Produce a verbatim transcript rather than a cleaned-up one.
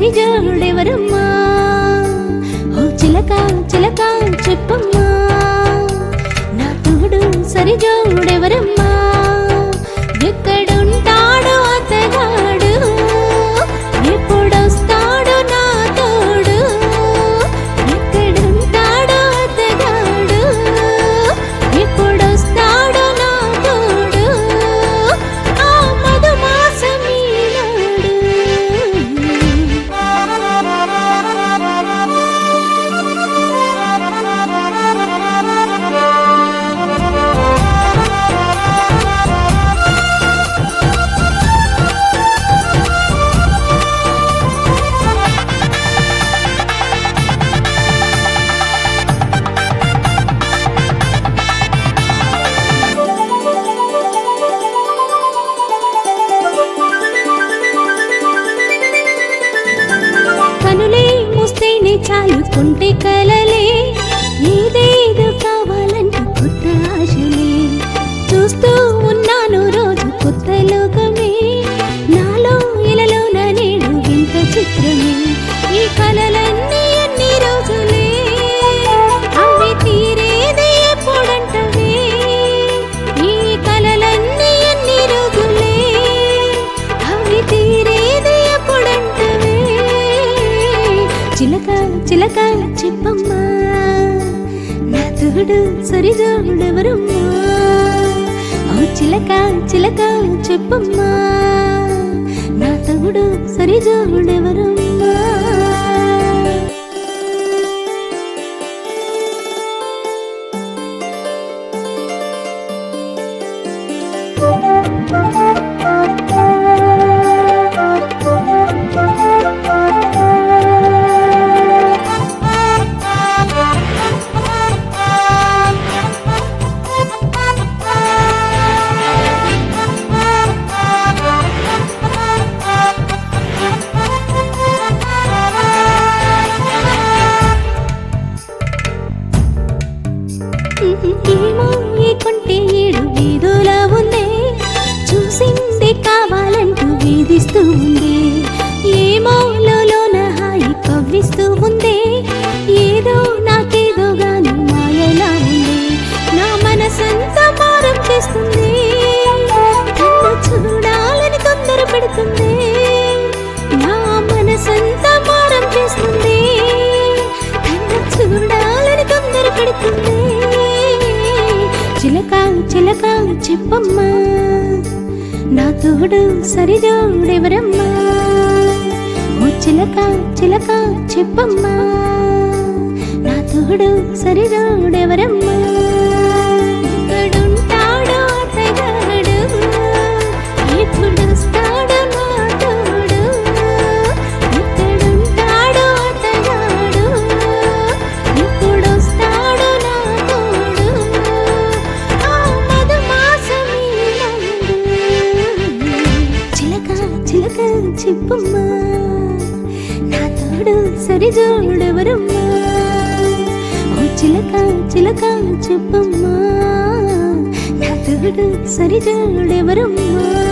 సరిజోడెవరమ్మా? ఓ చిలక చిలక చెప్పమ్మా, నా తోడు సరిజోడెవరమ్మా? ఎక్కడుంటాడు అతగాడు, ఎప్పుడొస్తాడు నా తోడు? ఎక్కడుంటాడు అతగాడు, ఎప్పుడొస్తాడు నా తోడు? ఆ మధుమాసమీనాడు. కనులే మూస్తేనే చాలుకుంటే కలలే, ఏదేదో కావాలంటూ కొత్త ఆశలే. చూస్తూ ఉన్నాను రోజు కొత్త లోకమే, నాలో ఇలలోన నేడు వింత చిత్రమే. ఈ కలలన్నీ ఎన్ని రోజులే, అవి తీరేది ఎప్పుడంటవే? ఈ కలలన్నీ ఎన్ని రోజులే, అవి తీరేది ఎప్పుడంటవే? చిలక చిలక చెప్పమ్మా, నా తోడు సరిజోడెవరమ్మా? ఓ చిలక చిలక చెప్పమ్మా, నా తోడు సరిజోడెవరమ్మా? ఏమో ఈ కొంటే ఏడు వీధులా ఉంది, చూసింది కావాలంటూ వేధిస్తూ ఉంది. ఏమో లోన హాయి కవ్విస్తూ ఉంది, ఏదో నాకేదో గాని మాయలా ఉంది. నా మనసంతా మారం చేస్తుంది, తన్ను చూడాలని తొందర పెడుతుంది. నా మనసంతా మారం చేస్తుంది, తన్ను చూడాలని తొందర పెడుతుంది. చిలక చిలక చెప్పమ్మా, నా తోడు సరిజోడెవరమ్మా? ఓ చిలక చిలక చెప్పమ్మా, నా తోడు సరిజోడెవరమ్మా? ఎక్కడుంటాడో అతగాడు, ఎప్పుడొస్తాడో నా తోడు? ఎక్కడుంటాడో అతగాడు, ఎప్పుడొస్తాడో నా తోడు? ఆ మధుమాసమీనాడు. చిలక చిలక చెప్పమ్మా, నా తోడు సరిజోడెవరమ్మా? ఓ చిలక చిలక చెప్పమ్మా, నా తోడు సరిజోడెవరమ్మా?